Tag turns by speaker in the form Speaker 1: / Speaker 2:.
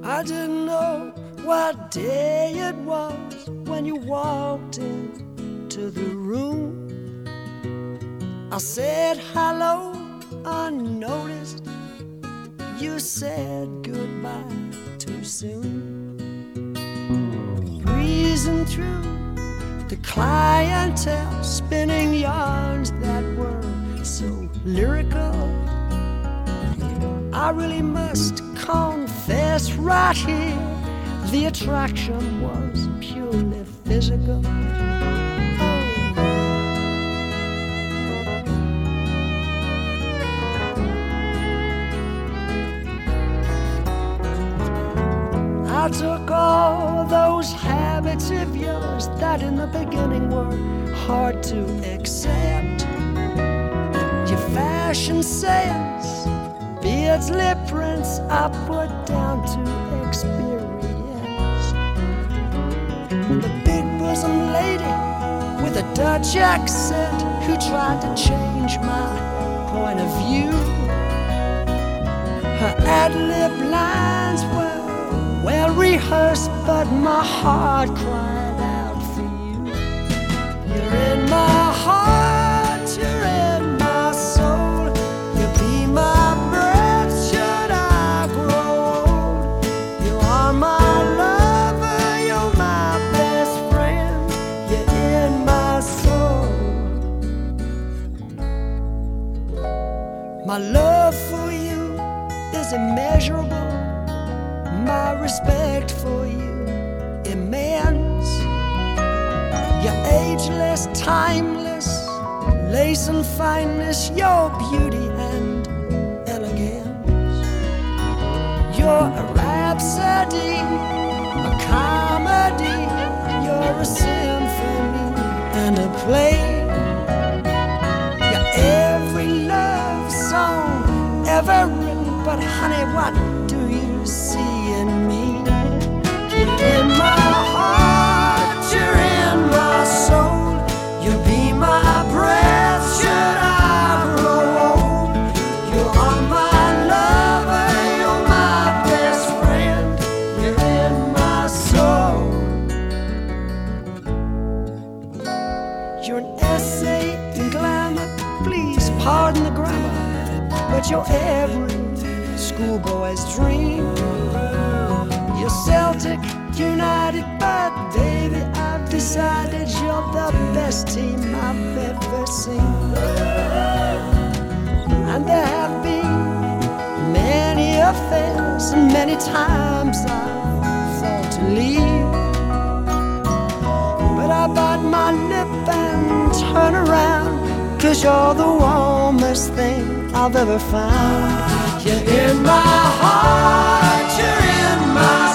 Speaker 1: I didn't know what day it was when you walked into the room. I said hello unnoticed. You said goodbye too soon. Breezing through the clientele, spinning yarns that were so lyrical. I really must confess right here, the attraction was purely physical. I took all those habits of yours that in the beginning were hard to accept. Your fashion sense, beards, lip prints, I put down to experience. The big bosom lady with a Dutch accent who tried to change my point of view. Her ad-lib lines were well rehearsed, but my heart cried out for you. You're in my heart, you're in my soul. You be my breath should I grow old. You are my lover, you're my best friend. You're in my soul. My love for you is immeasurable. My respect for you immense. You're ageless, timeless, lace and fineness, your beauty and elegance. You're a rhapsody, a comedy, you're a symphony and a play. You're every love song ever written, but honey, what do you see in me? You're in my heart, you're in my soul. You be my breath should I grow old. You are my lover, you're my best friend. You're in my soul. You're an essay in glamour, please pardon the grammar, but you're every schoolboy's dream. You're Celtic United, but baby, I've decided you're the best team I've ever seen. And there have been many affairs, and many times I've thought to leave, but I bite my lip and turn around, 'cause you're the warmest thing I've ever found. You're in my heart, you're in my